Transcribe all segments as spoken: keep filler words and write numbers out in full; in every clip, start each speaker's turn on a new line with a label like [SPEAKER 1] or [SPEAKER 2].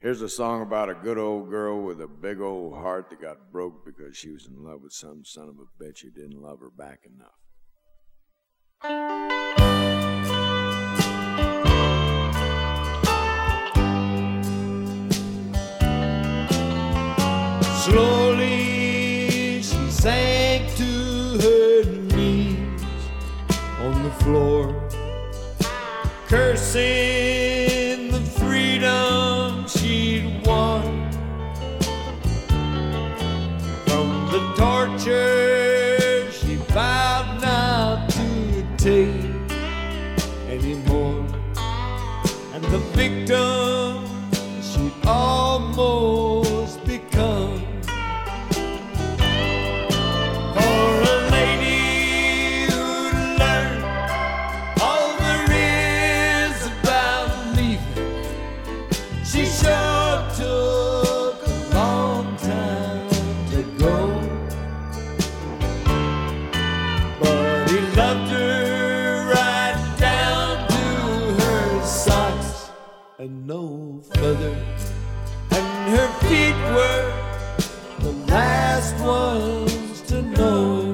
[SPEAKER 1] Here's a song about a good old girl with a big old heart that got broke because she was in love with some son of a bitch who didn't love her back enough.
[SPEAKER 2] Slowly she sank to her knees on the floor, cursing the freedom she'd won from the torture she vowed not to take anymore, and the victim she'd almost become. And no further, and her feet were the last ones to know.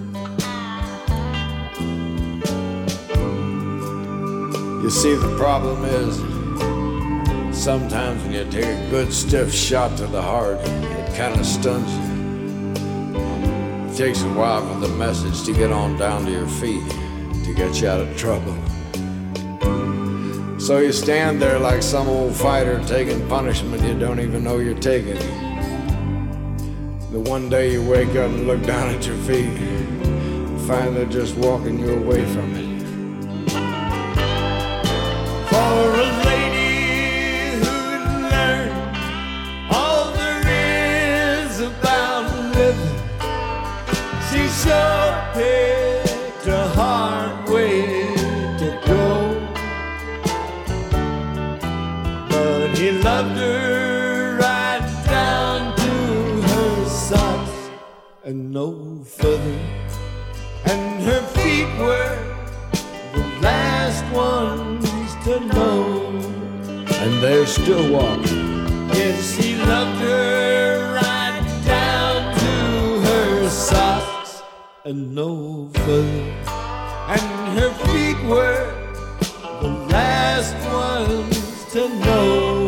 [SPEAKER 1] You see, the problem is, sometimes when you take a good stiff shot to the heart, it kind of stuns you. It takes a while for the message to get on down to your feet, to get you out of trouble. So you stand there like some old fighter taking punishment you don't even know you're taking. The one day you wake up and look down at your feet and find they're just walking you away from it.
[SPEAKER 2] For a lady who learned all there is about living, she sure picked a hard way to go. He loved her right down to her socks and no further, and her feet were the last ones to know.
[SPEAKER 1] And they're still walking.
[SPEAKER 2] Yes, he loved her right down to her socks and no further, and her feet were the last ones to know.